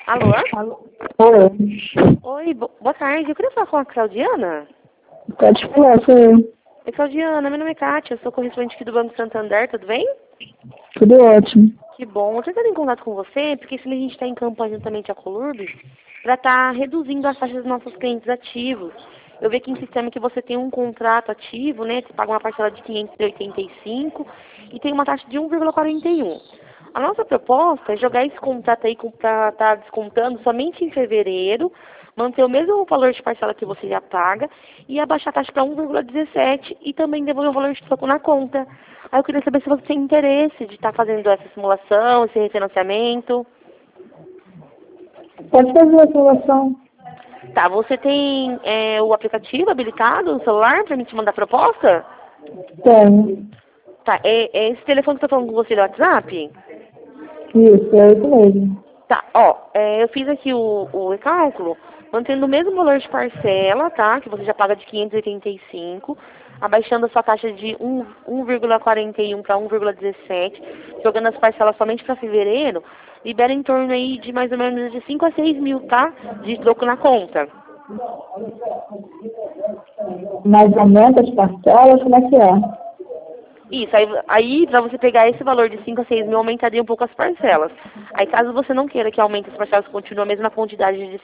Alô? Alô? Oi. Oi, boa tarde. Eu queria falar com a Claudiana. Pode falar, sou eu. Oi, Claudiana. Meu nome é Kátia. Eu sou correspondente aqui do Banco Santander. Tudo bem? Tudo ótimo. Que bom. Eu tô entrando em contato com você, porque esse mês a gente está em campanha juntamente a Colurb para estar reduzindo as taxas dos nossos clientes ativos. Eu vi aqui em sistema que você tem um contrato ativo, né? Você paga uma parcela de 585 e tem uma taxa de 1,41. A nossa proposta é jogar esse contrato aí para estar descontando somente em fevereiro, manter o mesmo valor de parcela que você já paga e abaixar a taxa para 1,17 e também devolver o valor de troco na conta. Aí eu queria saber se você tem interesse de estar fazendo essa simulação, esse refinanciamento. Pode fazer a simulação? Tá, você tem o aplicativo habilitado no celular para mim te mandar proposta? Tenho. Tá, é esse telefone que eu tô falando com você do WhatsApp? Isso, é isso mesmo. Tá, ó, eu fiz aqui o recálculo, mantendo o mesmo valor de parcela, tá? Que você já paga de 585, abaixando a sua taxa de 1,41 para 1,17, jogando as parcelas somente para fevereiro, libera em torno aí de mais ou menos de 5 a 6 mil, tá? De troco na conta. Mas aumenta as parcelas, como é que é? Isso, aí para você pegar esse valor de 5 a 6 mil, aumentaria um pouco as parcelas. Aí caso você não queira que aumente as parcelas, continue a mesma quantidade de